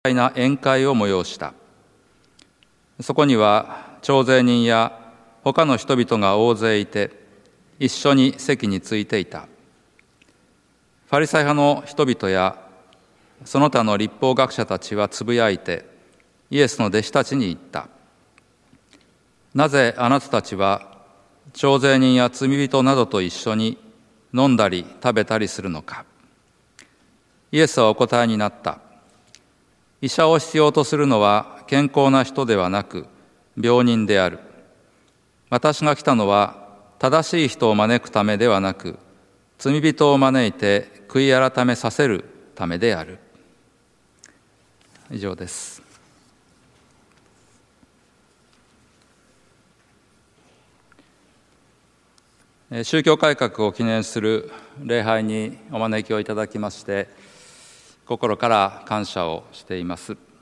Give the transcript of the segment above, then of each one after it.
大な宴会を催した。そこには徴税人や他の人々が大勢いて、一緒に席についていた。ファリサイ派の人々やその他の律法学者たちはつぶやいて、イエスの弟子たちに言った。なぜあなたたちは徴税人や罪人などと一緒に飲んだり食べたりするのか。イエスはお答えになった。医者を必要とするのは健康な人ではなく病人である。私が来たのは正しい人を招くためではなく、罪人を招いて悔い改めさせるためである。以上です。宗教改革を記念する礼拝にお招きをいただきまして、心から感謝をしています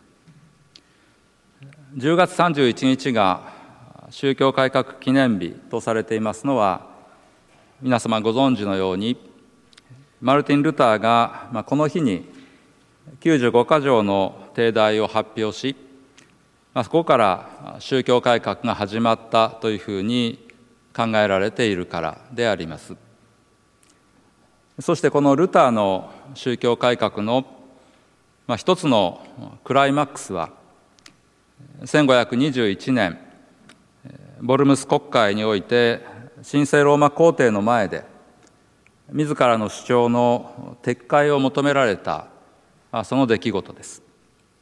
。10月31日が宗教改革記念日とされていますのは、皆様ご存知のように、マルティン・ルターがこの日に95か条の定題を発表し、そこから宗教改革が始まったというふうに考えられているからであります。そしてこのルターの宗教改革の一つのクライマックスは、1521年ボルムス国会において神聖ローマ皇帝の前で自らの主張の撤回を求められたその出来事です。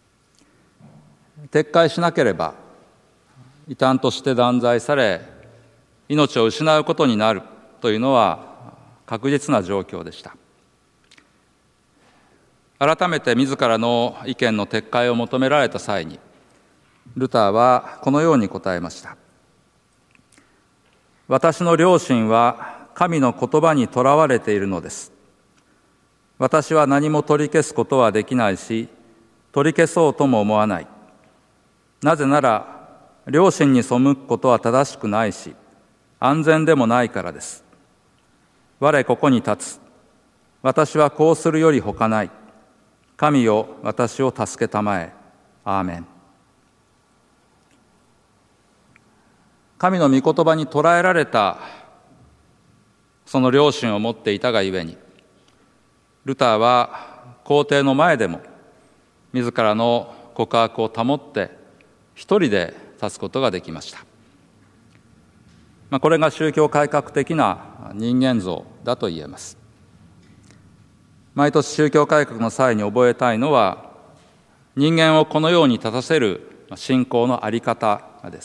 撤回しなければ異端として断罪され、命を失うことになるというのは確実な状況でした。改めて自らの意見の撤回を求められた際に、ルターはこのように答えました。私の良心は神の言葉にとらわれているのです。私は何も取り消すことはできないし、取り消そうとも思わない。なぜなら、良心に背くことは正しくないし、安全でもないからです。我ここに立つ。私はこうするよりほかない。神よ、私を助けたまえ。アーメン。神の御言葉に捉えられたその良心を持っていたがゆえに、ルターは皇帝の前でも自らの告白を保って一人で立つことができました。これが宗教改革的な人間像だと言えます。毎年宗教改革の際に覚えたいのは、人間をこのように立たせる信仰のあり方です。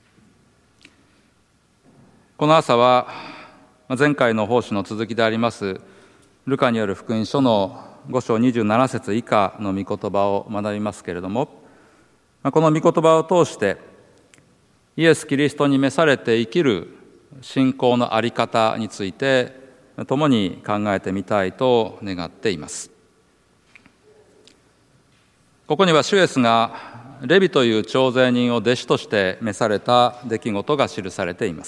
この朝は前回の奉仕の続きでありますルカによる福音書の5章27節以下の御言葉を学びますけれども、この御言葉を通してイエス・キリストに召されて生きる信仰のあり方について共に考えてみたいと願っています。ここには主イエスがレビという徴税人を弟子として召された出来事が記されています。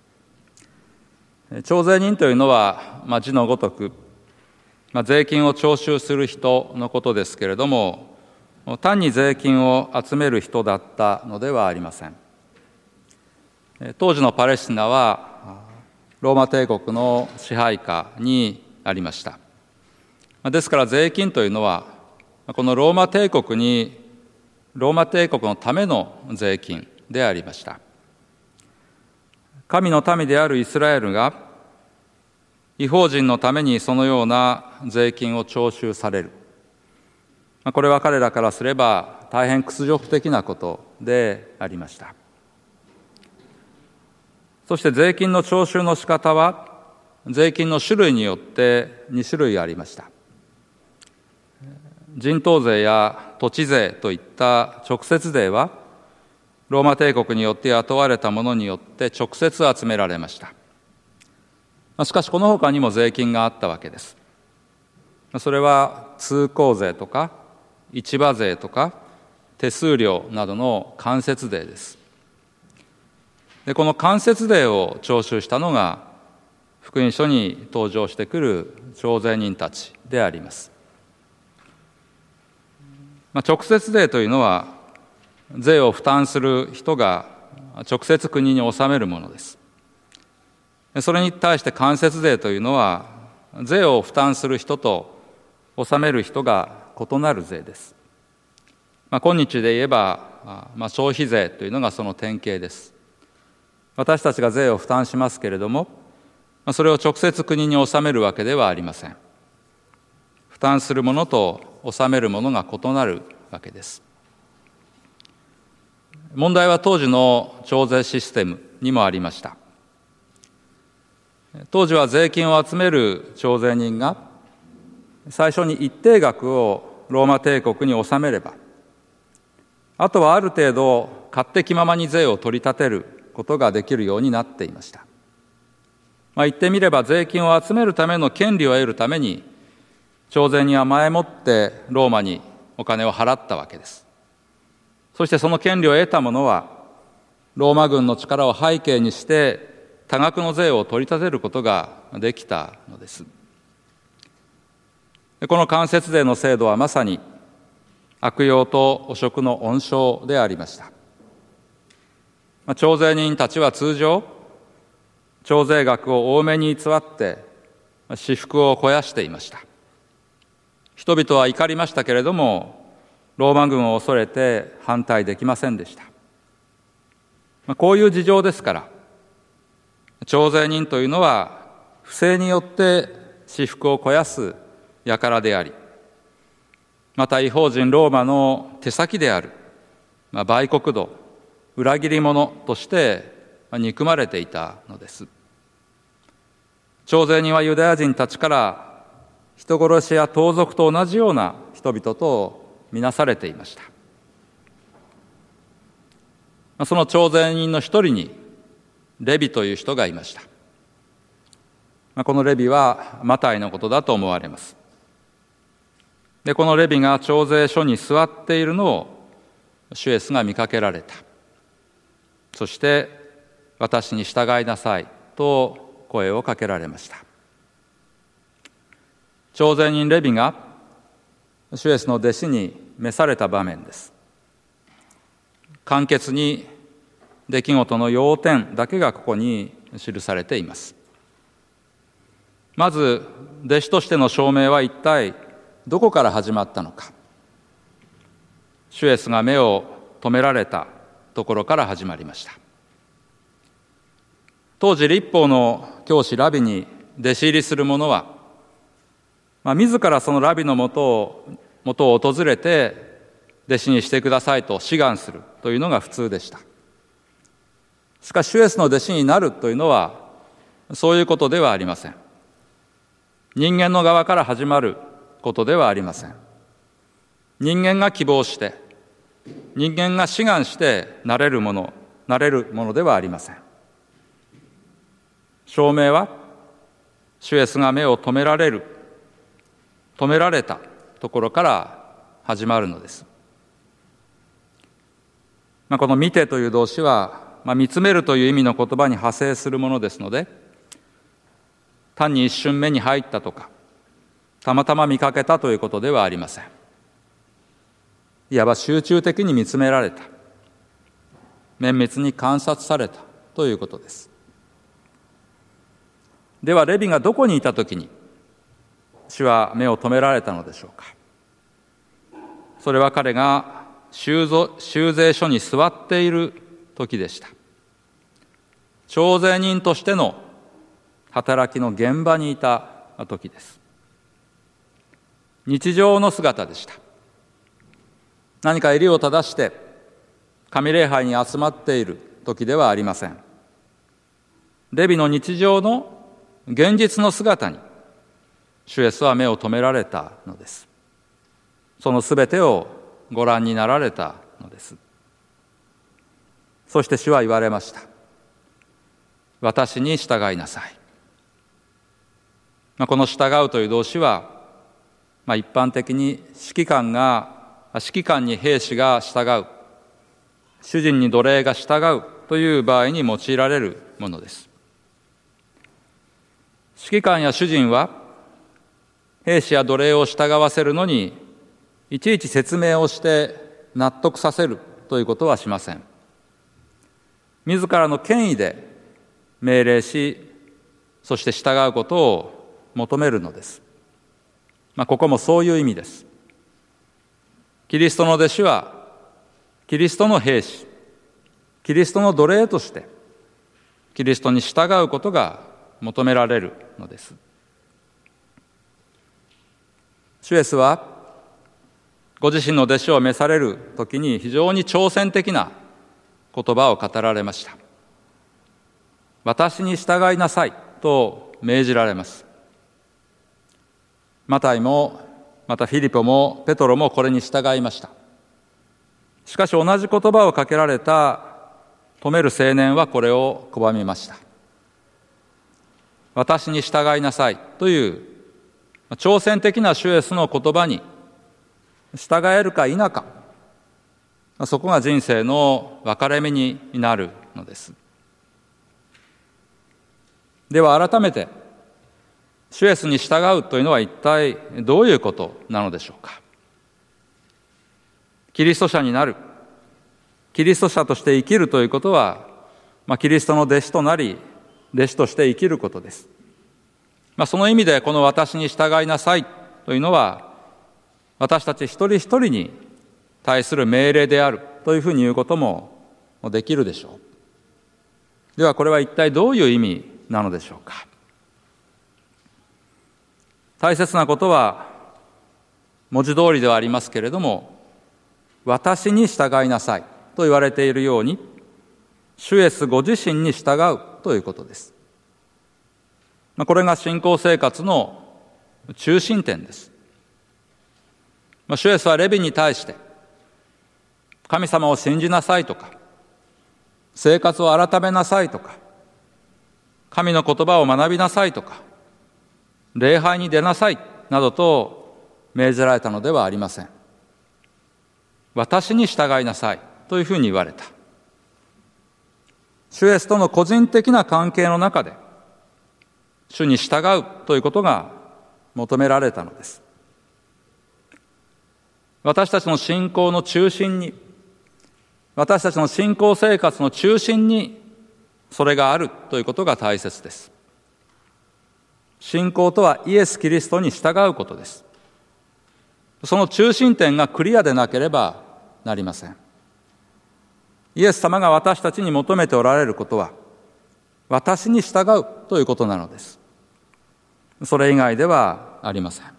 徴税人というのは、字のごとく、税金を徴収する人のことですけれども、単に税金を集める人だったのではありません。当時のパレスチナはローマ帝国の支配下にありました。ですから税金というのは、このローマ帝国のための税金でありました。神の民であるイスラエルが異邦人のためにそのような税金を徴収される。これは彼らからすれば大変屈辱的なことでありました。そして税金の徴収の仕方は税金の種類によって2種類ありました。人頭税や土地税といった直接税はローマ帝国によって雇われた者によって直接集められました。しかしこの他にも税金があったわけです。それは通行税とか市場税とか手数料などの間接税です。で、この間接税を徴収したのが福音書に登場してくる徴税人たちであります。 直接税というのは、税を負担する人が直接国に納めるものです。それに対して間接税というのは、税を負担する人と納める人が異なる税です。今日で言えば、消費税というのがその典型です。私たちが税を負担しますけれども、それを直接国に納めるわけではありません。負担するものと納めるものが異なるわけです。問題は当時の徴税システムにもありました。当時は税金を集める徴税人が最初に一定額をローマ帝国に納めれば、あとはある程度勝手気ままに税を取り立てることができるようになっていました。言ってみれば、税金を集めるための権利を得るために、徴税人は前もってローマにお金を払ったわけです。そしてその権利を得た者は、ローマ軍の力を背景にして多額の税を取り立てることができたのです。この間接税の制度はまさに悪用と汚職の温床でありました。徴税人たちは通常、徴税額を多めに偽って私腹を肥やしていました。人々は怒りましたけれども、ローマ軍を恐れて反対できませんでした。こういう事情ですから、徴税人というのは不正によって私腹を肥やす輩であり、また異邦人ローマの手先である、売国奴、裏切り者として憎まれていたのです。徴税人はユダヤ人たちから人殺しや盗賊と同じような人々と見なされていました。その徴税人の一人にレビという人がいました。このレビはマタイのことだと思われます。で、このレビが徴税所に座っているのを主イエスが見かけられた。そして私に従いなさいと声をかけられました。徴税人レビが主イエスの弟子に召された場面です。簡潔に出来事の要点だけがここに記されています。まず、弟子としての証明は一体どこから始まったのか。主イエスが目を留められたところから始まりました。当時、律法の教師ラビに弟子入りする者は、自らそのラビのもとを訪れて弟子にしてくださいと志願するというのが普通でした。しかし主イエスの弟子になるというのはそういうことではありません。人間の側から始まることではありません。人間が希望して人間が志願してなれるものではありません。証明は主イエスが目を留められたところから始まるのです。この見てという動詞は、見つめるという意味の言葉に派生するものですので、単に一瞬目に入ったとか、たまたま見かけたということではありません。いわば集中的に見つめられた、綿密に観察されたということです。では、レビがどこにいたときに、主は目を留められたのでしょうか。それは彼が修税所に座っている時でした。徴税人としての働きの現場にいた時です。日常の姿でした。何か襟を正して神礼拝に集まっている時ではありません。レビの日常の現実の姿に主イエスは目を留められたのです。そのすべてをご覧になられたのです。そして主は言われました。私に従いなさい。この従うという動詞は、一般的に指揮官に兵士が従う、主人に奴隷が従うという場合に用いられるものです。指揮官や主人は兵士や奴隷を従わせるのにいちいち説明をして納得させるということはしません。自らの権威で命令し、そして従うことを求めるのです。ここもそういう意味です。キリストの弟子は、キリストの兵士、キリストの奴隷として、キリストに従うことが求められるのです。主イエスは、ご自身の弟子を召されるときに非常に挑戦的な言葉を語られました。私に従いなさいと命じられます。マタイも、またフィリポもペトロもこれに従いました。しかし同じ言葉をかけられた止める青年はこれを拒みました。私に従いなさいという挑戦的な主イエスの言葉に従えるか否か、そこが人生の分かれ目になるのです。では改めて、主イエスに従うというのは一体どういうことなのでしょうか。キリスト者になる、キリスト者として生きるということは、キリストの弟子となり、弟子として生きることです。その意味でこの私に従いなさいというのは、私たち一人一人に対する命令であるというふうに言うこともできるでしょう。ではこれは一体どういう意味なのでしょうか。大切なことは文字通りではありますけれども、私に従いなさいと言われているように、主イエスご自身に従うということです。これが信仰生活の中心点です。主イエスはレビに対して、神様を信じなさいとか、生活を改めなさいとか、神の言葉を学びなさいとか、礼拝に出なさいなどと命じられたのではありません。私に従いなさいというふうに言われた。主イエスとの個人的な関係の中で、主に従うということが求められたのです。私たちの信仰の中心に、私たちの信仰生活の中心にそれがあるということが大切です。信仰とはイエス・キリストに従うことです。その中心点がクリアでなければなりません。イエス様が私たちに求めておられることは、私に従うということなのです。それ以外ではありません。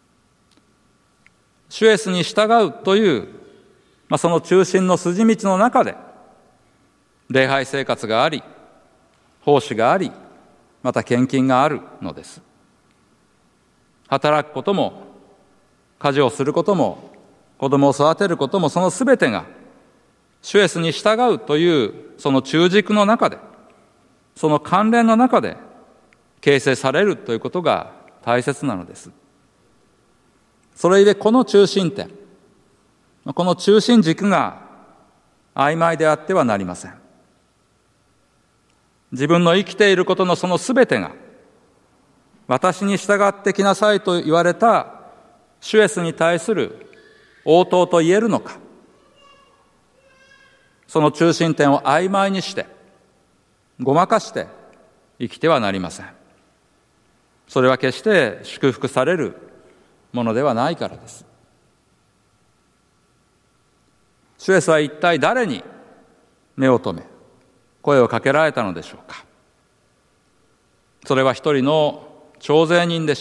主イエスに従うという、その中心の筋道の中で、礼拝生活があり、奉仕があり、また献金があるのです。働くことも、家事をすることも、子供を育てることも、そのすべてが、主イエスに従うというその中軸の中で、その関連の中で形成されるということが大切なのです。それゆえこの中心点、この中心軸が曖昧であってはなりません。自分の生きていることのそのすべてが、私に従ってきなさいと言われた主イエスに対する応答と言えるのか、その中心点を曖昧にして、ごまかして生きてはなりません。それは決して祝福されるものではないからです。主イエスは一体誰に目を留め、声をかけられたのでしょうか。それは一人の徴税人でした。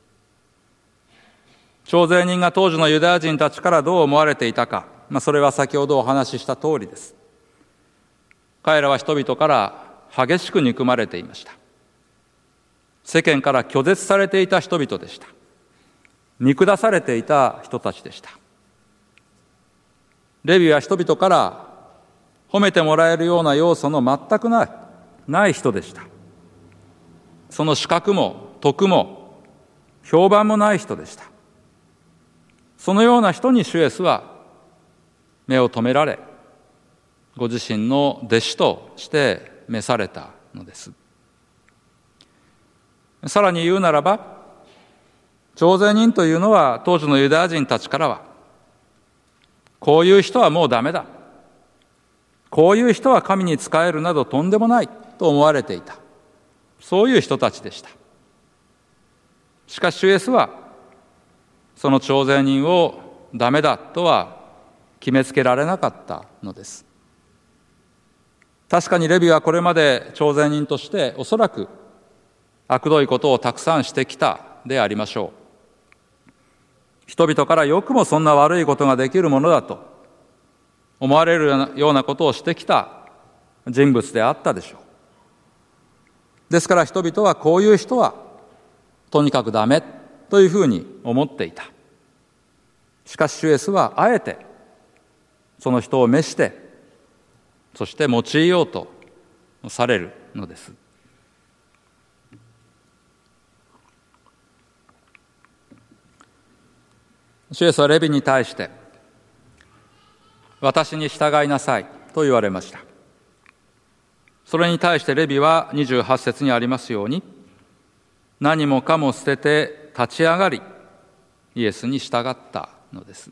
徴税人が当時のユダヤ人たちからどう思われていたか、それは先ほどお話しした通りです。彼らは人々から激しく憎まれていました。世間から拒絶されていた人々でした。見下されていた人たちでした。レビは人々から褒めてもらえるような要素の全くない人でした。その資格も徳も評判もない人でした。そのような人に主イエスは目を留められ、ご自身の弟子として召されたのです。さらに言うならば、 徴税人というのは当時のユダヤ人たちからは、こういう人はもうダメだ、こういう人は神に仕えるなどとんでもないと思われていた、そういう人たちでした。しかし主イエスはその徴税人をダメだとは決めつけられなかったのです。確かにレビはこれまで徴税人としておそらく悪どいことをたくさんしてきたでありましょう。人々からよくもそんな悪いことができるものだと思われるようなことをしてきた人物であったでしょう。ですから人々はこういう人はとにかくダメというふうに思っていた。しかし主イエスはあえてその人を召して、そして用いようとされるのです。主イエスはレビに対して、私に従いなさいと言われました。それに対してレビは28節にありますように、何もかも捨てて立ち上がり、イエスに従ったのです。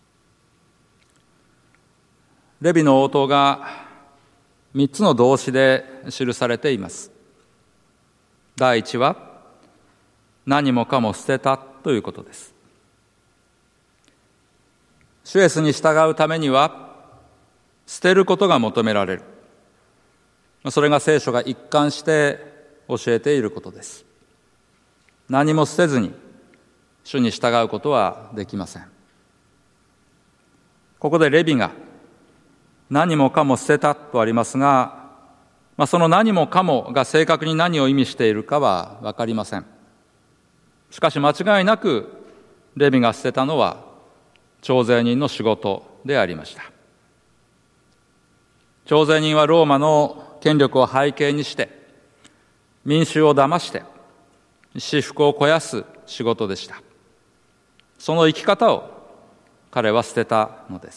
レビの応答が3つの動詞で記されています。第一は、何もかも捨てたということです。主イエスに従うためには捨てることが求められる。それが聖書が一貫して教えていることです。何も捨てずに主に従うことはできません。ここでレビが何もかも捨てたとありますが、その何もかもが正確に何を意味しているかは分かりません。しかし間違いなくレビが捨てたのは徴税人の仕事でありました。徴税人はローマの権力を背景にして民衆を騙して私腹を肥やす仕事でした。その生き方を彼は捨てたのです。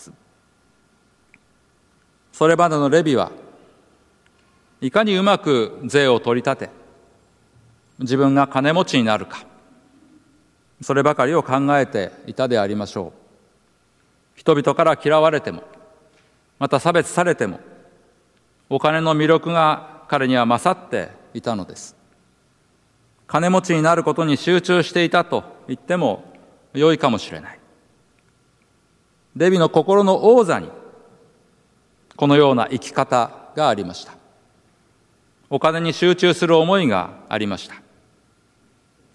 それまでのレビはいかにうまく税を取り立て自分が金持ちになるか、そればかりを考えていたでありましょう。人々から嫌われても、また差別されても、お金の魅力が彼には勝っていたのです。金持ちになることに集中していたと言っても良いかもしれない。レビの心の王座にこのような生き方がありました。お金に集中する思いがありました。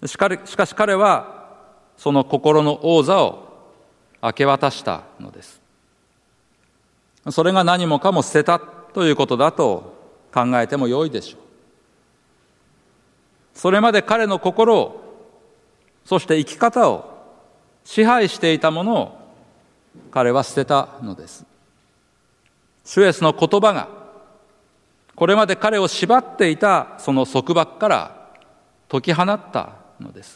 しかし彼はその心の王座を明け渡したのです。それが何もかも捨てたということだと考えても良いでしょう。それまで彼の心を、そして生き方を支配していたものを彼は捨てたのです。主イエスの言葉がこれまで彼を縛っていたその束縛から解き放ったのです。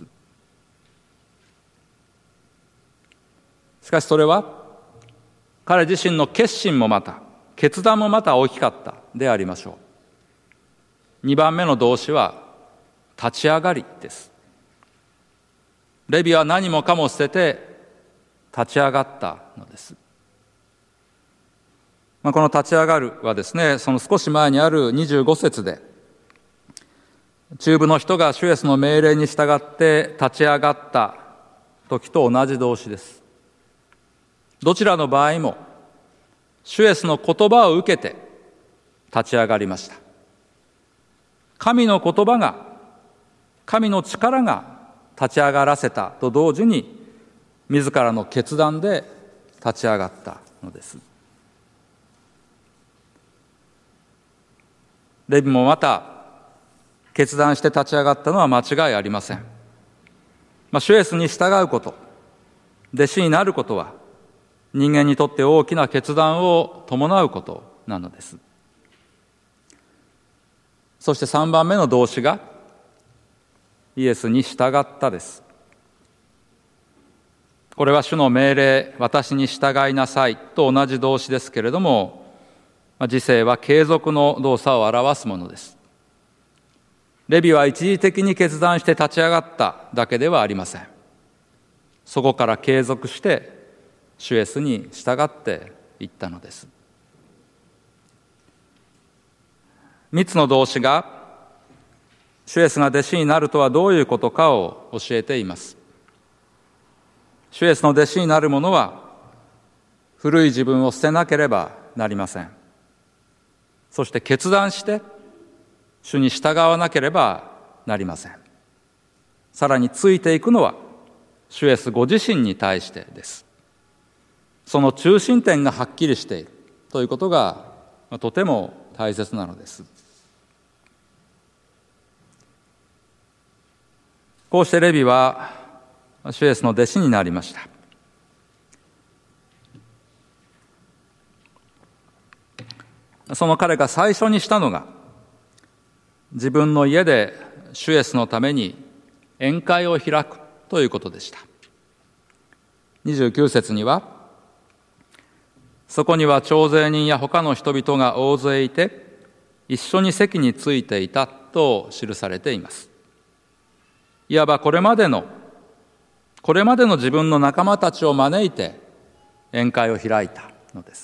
しかしそれは彼自身の決心もまた決断もまた大きかったでありましょう。2番目の動詞は立ち上がりです。レビは何もかも捨てて立ち上がったのです。この立ち上がるはですね、その少し前にある25節で中部の人が主イエスの命令に従って立ち上がった時と同じ動詞です。どちらの場合も主イエスの言葉を受けて立ち上がりました。神の言葉が、神の力が立ち上がらせたと同時に自らの決断で立ち上がったのです。レビもまた決断して立ち上がったのは間違いありません。主イエスに従うこと、弟子になることは人間にとって大きな決断を伴うことなのです。そして3番目の動詞がイエスに従ったです。これは主の命令、私に従いなさいと同じ動詞ですけれども、時制は継続の動作を表すものです。レビは一時的に決断して立ち上がっただけではありません。 そこから継続して主イエスに従っていったのです。三つの動詞が主イエスが弟子になるとはどういうことかを教えています。主イエスの弟子になる者は古い自分を捨てなければなりません。そして決断して主に従わなければなりません。さらについていくのは主イエスご自身に対してです。その中心点がはっきりしているということがとても大切なのです。こうしてレビは主イエスの弟子になりました。その彼が最初にしたのが、自分の家で主イエスのために宴会を開くということでした。29節には、そこには徴税人や他の人々が大勢いて、一緒に席についていたと記されています。いわばこれまでの自分の仲間たちを招いて宴会を開いたのです。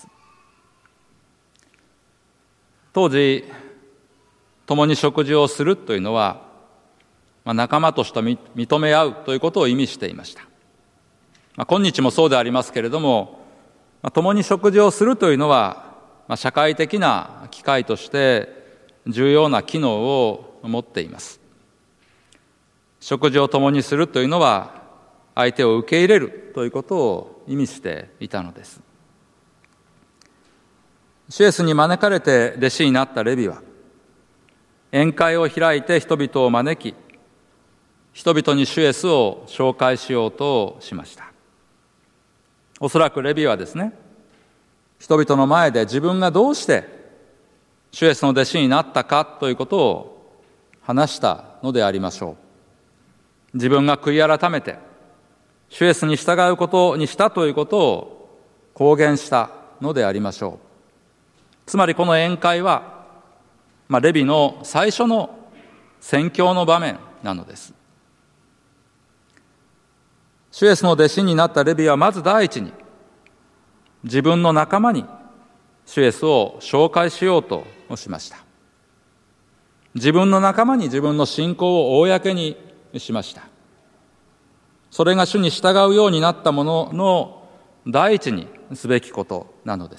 当時、共に食事をするというのは、仲間として認め合うということを意味していました。今日もそうでありますけれども、共に食事をするというのは、社会的な機会として重要な機能を持っています。食事を共にするというのは、相手を受け入れるということを意味していたのです。主イエスに招かれて弟子になったレビは、宴会を開いて人々を招き、人々に主イエスを紹介しようとしました。おそらくレビはですね、人々の前で自分がどうして主イエスの弟子になったかということを話したのでありましょう。自分が悔い改めて主イエスに従うことにしたということを公言したのでありましょう。つまりこの宴会は、レビの最初の宣教の場面なのです。主イエスの弟子になったレビはまず第一に自分の仲間に主イエスを紹介しようとしました。自分の仲間に自分の信仰を公にしました。それが主に従うようになったものの第一にすべきことなのです。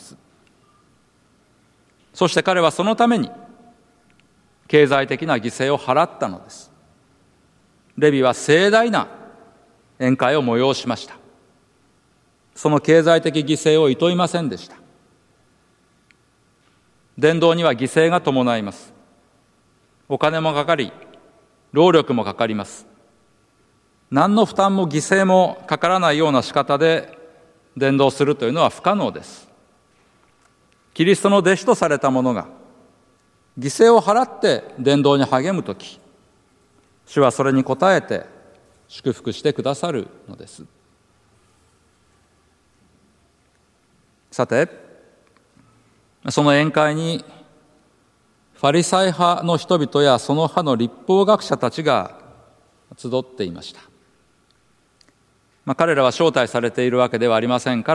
そして彼はそのために経済的な犠牲を払ったのです。レビは盛大な宴会を催しました。その経済的犠牲をいといませんでした。伝道には犠牲が伴います。お金もかかり、労力もかかります。何の負担も犠牲もかからないような仕方で伝道するというのは不可能です。キリストの弟子とされた者が犠牲を払って伝道に励むとき、主はそれに応えて祝福してくださるのです。さて、その宴会にファリサイ派の人々やその派の律法学者たちが集っていました。彼らは招待されているわけではありませんから、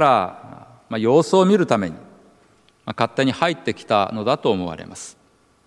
様子を見るために勝手に入ってきたのだと思われます。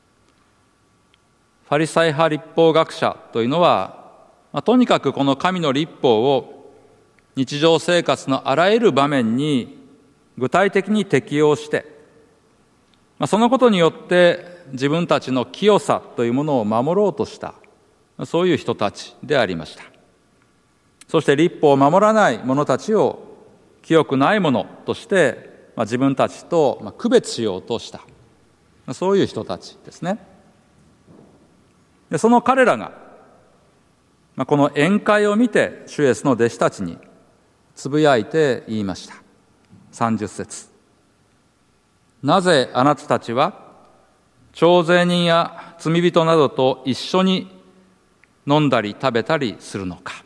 ファリサイ派律法学者というのは、とにかくこの神の律法を日常生活のあらゆる場面に具体的に適用して、そのことによって自分たちの清さというものを守ろうとした、そういう人たちでありました。そして律法を守らない者たちを清くない者として自分たちと区別しようとした、そういう人たちですね。でその彼らがこの宴会を見て主イエスの弟子たちにつぶやいて言いました。30節。なぜあなたたちは徴税人や罪人などと一緒に飲んだり食べたりするのか。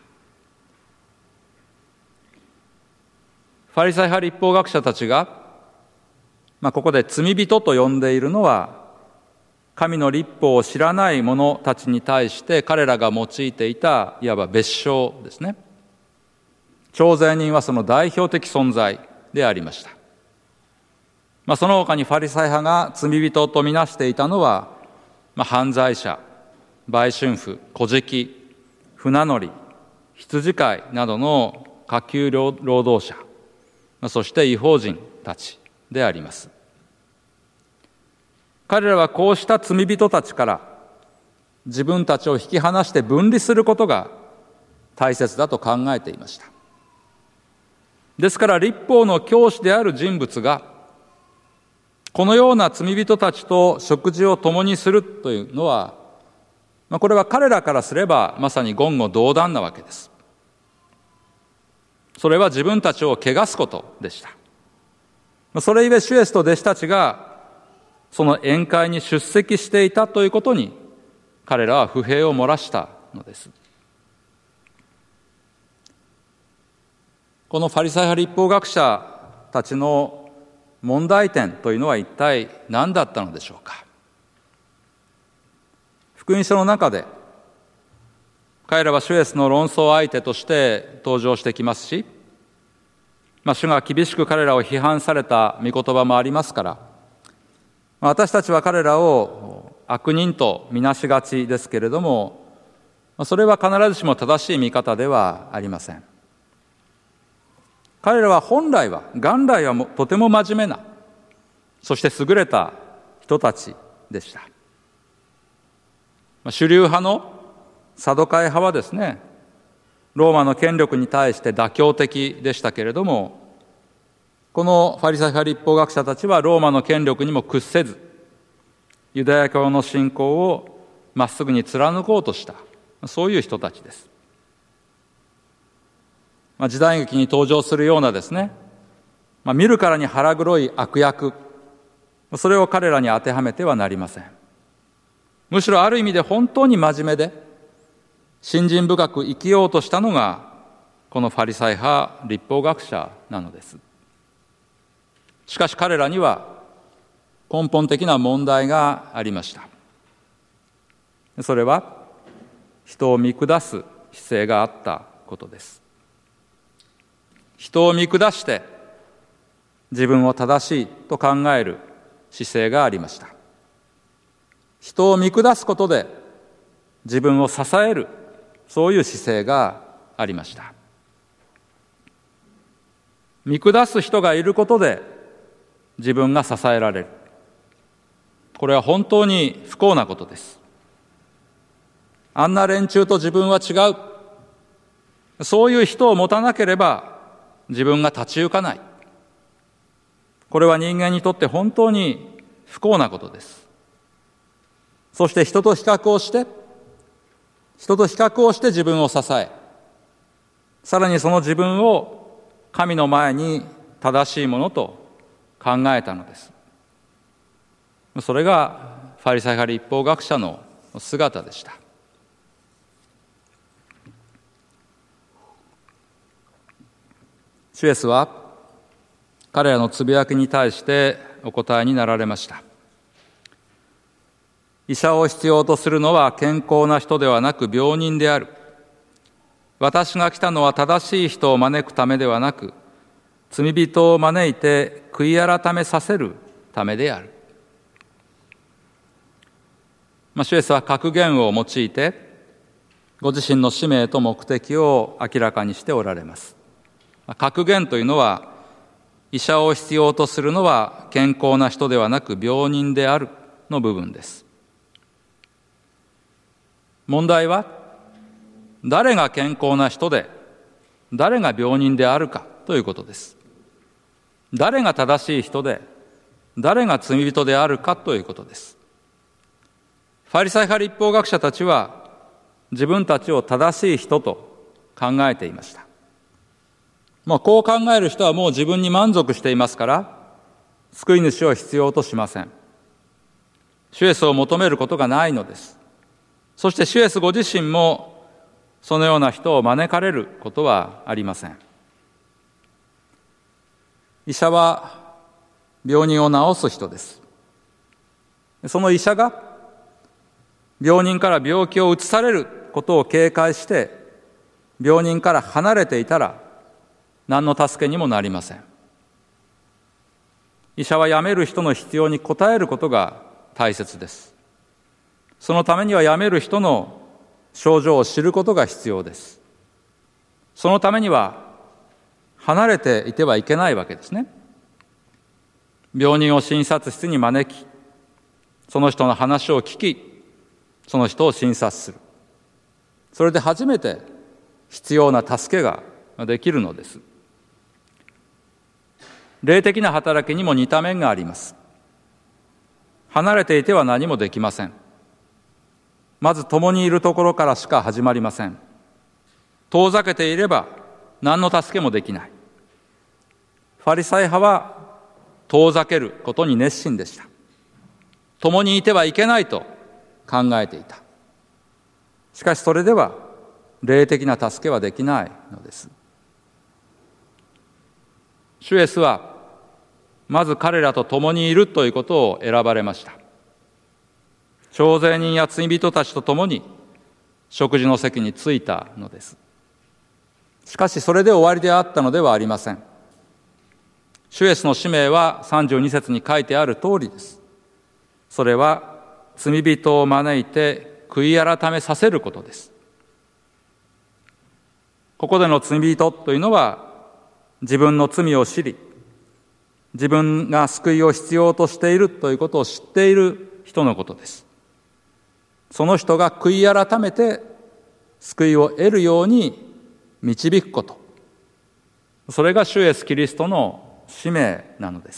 ファリサイ派律法学者たちが、ここで罪人と呼んでいるのは、神の律法を知らない者たちに対して彼らが用いていたいわば別称ですね。 徴税人はその代表的存在でありました。その他にファリサイ派が罪人とみなしていたのは、犯罪者、売春婦、小食、船乗り、羊飼いなどの下級労働者、そして異邦人たちであります。彼らはこうした罪人たちから自分たちを引き離して分離することが大切だと考えていました。ですから律法の教師である人物がこのような罪人たちと食事を共にするというのは、これは彼らからすればまさに言語道断なわけです。それは自分たちを汚すことでした。それゆえ主イエスと弟子たちがその宴会に出席していたということに彼らは不平を漏らしたのです。このファリサイ派律法学者たちの問題点というのは一体何だったのでしょうか。福音書の中で彼らは主イエスの論争相手として登場してきますし、主が厳しく彼らを批判された御言葉もありますから、私たちは彼らを悪人とみなしがちですけれども、それは必ずしも正しい見方ではありません。彼らは元来はとても真面目な、そして優れた人たちでした。主流派のサドカイ派はですね、ローマの権力に対して妥協的でしたけれども、このファリサイ派律法学者たちはローマの権力にも屈せず、ユダヤ教の信仰をまっすぐに貫こうとした、そういう人たちです。時代劇に登場するようなですね、見るからに腹黒い悪役、それを彼らに当てはめてはなりません。むしろある意味で本当に真面目で信心深く生きようとしたのがこのファリサイ派律法学者なのです。しかし彼らには根本的な問題がありました。それは人を見下す姿勢があったことです。人を見下して自分を正しいと考える姿勢がありました。人を見下すことで自分を支える、そういう姿勢がありました。見下す人がいることで自分が支えられる。これは本当に不幸なことです。あんな連中と自分は違う。そういう人を持たなければ自分が立ち行かない。これは人間にとって本当に不幸なことです。そして人と比較をして自分を支え、さらにその自分を神の前に正しいものと考えたのです。それがファリサイ派律法学者の姿でした。主イエスは彼らのつぶやきに対してお答えになられました。医者を必要とするのは健康な人ではなく病人である。私が来たのは正しい人を招くためではなく、罪人を招いて悔い改めさせるためである。主イエスは格言を用いて、ご自身の使命と目的を明らかにしておられます。格言というのは、医者を必要とするのは健康な人ではなく病人であるの部分です。問題は、誰が健康な人で、誰が病人であるかということです。誰が正しい人で、誰が罪人であるかということです。ファリサイ派律法学者たちは、自分たちを正しい人と考えていました。こう考える人はもう自分に満足していますから、救い主を必要としません。主イエスを求めることがないのです。そして主イエスご自身もそのような人を招かれることはありません。医者は病人を治す人です。その医者が病人から病気を移されることを警戒して病人から離れていたら、 何の助けにもなりません。医者は病める人の必要に応えることが大切です。そのためには病める人の症状を知ることが必要です。そのためには離れていてはいけないわけですね。病人を診察室に招き、その人の話を聞き、その人を診察する。それで初めて必要な助けができるのです。霊的な働きにも似た面があります。離れていては何もできません。まず共にいるところからしか始まりません。遠ざけていれば何の助けもできない。ファリサイ派は遠ざけることに熱心でした。共にいてはいけないと考えていた。しかしそれでは霊的な助けはできないのです。主イエスはまず彼らと共にいるということを選ばれました。徴税人や罪人たちと共に食事の席に着いたのです。しかしそれで終わりであったのではありません。主イエスの使命は32節に書いてある通りです。それは罪人を招いて悔い改めさせることです。ここでの罪人というのは自分の罪を知り、自分が救いを必要としているということを知っている人のことです。その人が悔い改めて救いを得るように導くこと。それが主イエスキリストの使命なのです。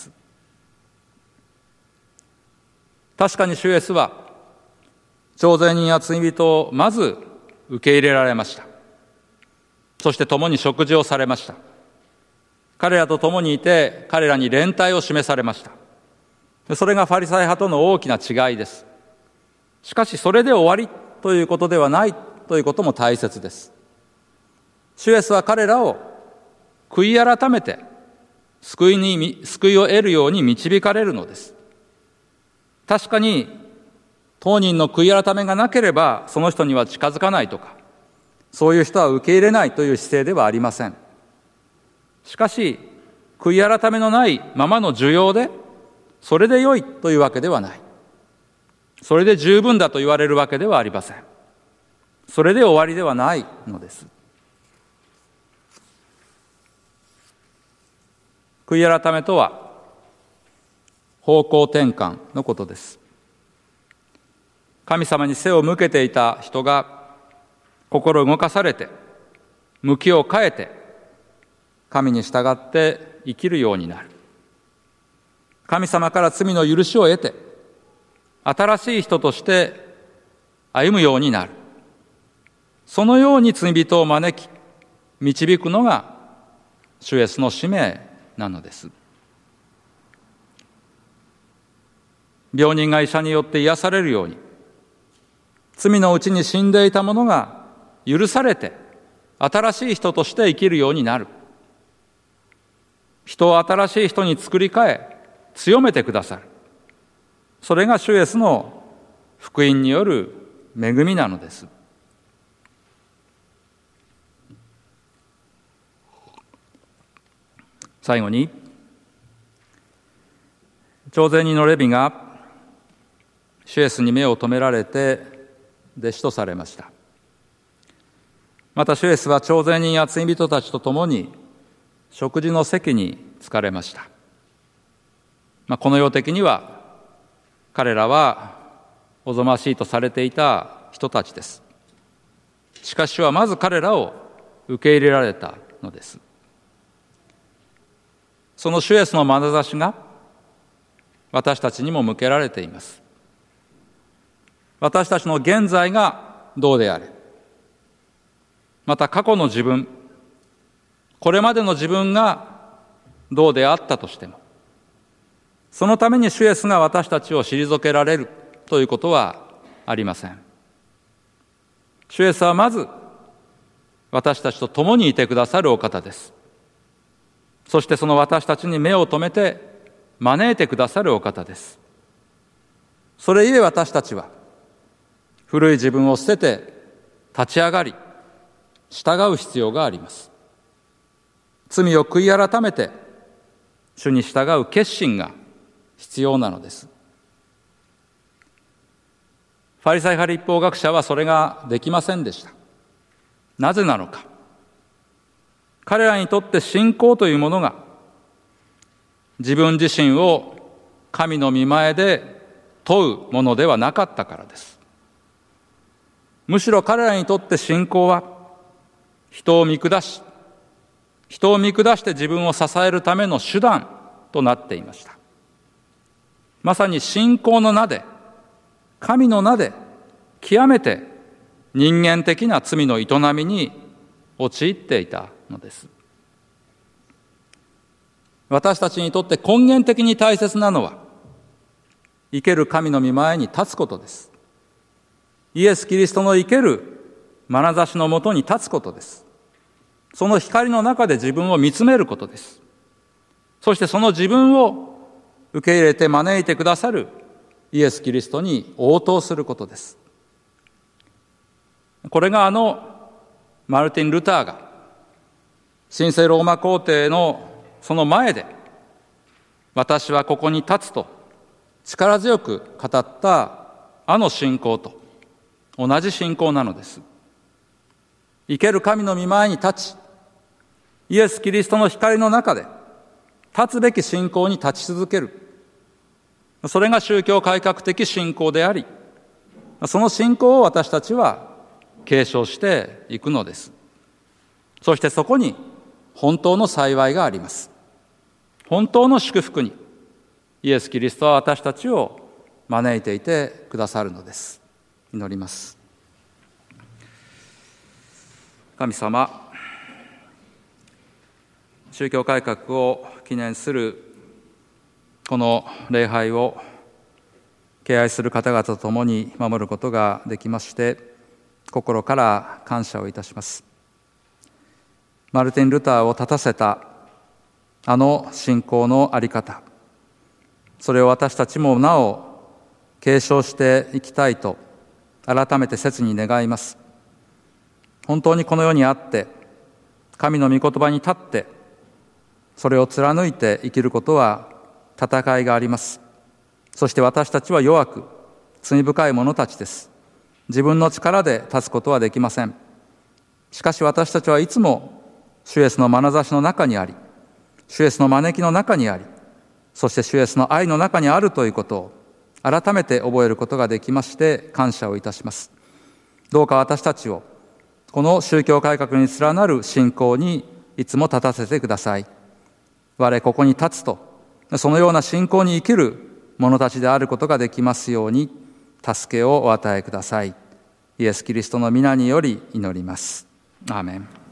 確かに主イエスは徴税人や罪人をまず受け入れられました。そして共に食事をされました。彼らと共にいて彼らに連帯を示されました。それがファリサイ派との大きな違いです。しかしそれで終わりということではないということも大切です。主イエスは彼らを悔い改めて救いを得るように導かれるのです。確かに当人の悔い改めがなければその人には近づかないとか、そういう人は受け入れないという姿勢ではありません。しかし悔い改めのないままの受容でそれで良いというわけではない。それで十分だと言われるわけではありません。それで終わりではないのです。悔い改めとは方向転換のことです。神様に背を向けていた人が心動かされて向きを変えて神に従って生きるようになる。神様から罪の許しを得て新しい人として歩むようになる。そのように罪人を招き導くのが主イエスの使命なのです。病人が医者によって癒されるように、罪のうちに死んでいた者が許されて新しい人として生きるようになる。人を新しい人に作り変え強めてくださる。それが主イエスの福音による恵みなのです。最後に、徴税人のレビが主イエスに目を留められて弟子とされました。また主イエスは徴税人や罪人たちと共に食事の席に着かれました。この世的には彼らはおぞましいとされていた人たちです。しかし主はまず彼らを受け入れられたのです。その主イエスの眼差しが私たちにも向けられています。私たちの現在がどうであれ、また過去の自分、これまでの自分がどうであったとしても、そのために主イエスが私たちを退けられるということはありません。主イエスはまず私たちと共にいてくださるお方です。そしてその私たちに目を留めて招いてくださるお方です。それゆえ私たちは古い自分を捨てて立ち上がり従う必要があります。 罪を悔い改めて主に従う決心が必要なのです。ファリサイ派律法学者はそれができませんでした。なぜなのか。彼らにとって信仰というものが自分自身を神の御前で問うものではなかったからです。むしろ彼らにとって信仰は人を見下して自分を支えるための手段となっていました。まさに信仰の名で、神の名で極めて人間的な罪の営みに陥っていたのです。私たちにとって根源的に大切なのは、生ける神の御前に立つことです。イエス・キリストの生ける眼差しのもとに立つことです。その光の中で自分を見つめることです。そしてその自分を受け入れて招いてくださるイエス・キリストに応答することです。これがマルティン・ルターが神聖ローマ皇帝のその前で、私はここに立つと力強く語った信仰と同じ信仰なのです。生ける神の御前に立ち、イエス・キリストの光の中で立つべき信仰に立ち続ける。それが宗教改革的信仰であり、その信仰を私たちは継承していくのです。そしてそこに本当の幸いがあります。本当の祝福にイエス・キリストは私たちを招いていてくださるのです。祈ります。神様、宗教改革を記念するこの礼拝を敬愛する方々と共に守ることができまして、心から感謝をいたします。マルティン・ルターを立たせた信仰のあり方、それを私たちもなお継承していきたいと改めて切に願います。本当にこの世にあって神の御言葉に立ってそれを貫いて生きることは戦いがあります。そして私たちは弱く罪深い者たちです。自分の力で立つことはできません。しかし私たちはいつも主イエスの眼差しの中にあり、主イエスの招きの中にあり、そして主イエスの愛の中にあるということを改めて覚えることができまして感謝をいたします。どうか私たちをこの宗教改革に連なる信仰にいつも立たせてください。我ここに立つと、そのような信仰に生きる者たちであることができますように助けをお与えください。イエス・キリストの皆により祈ります。アーメン。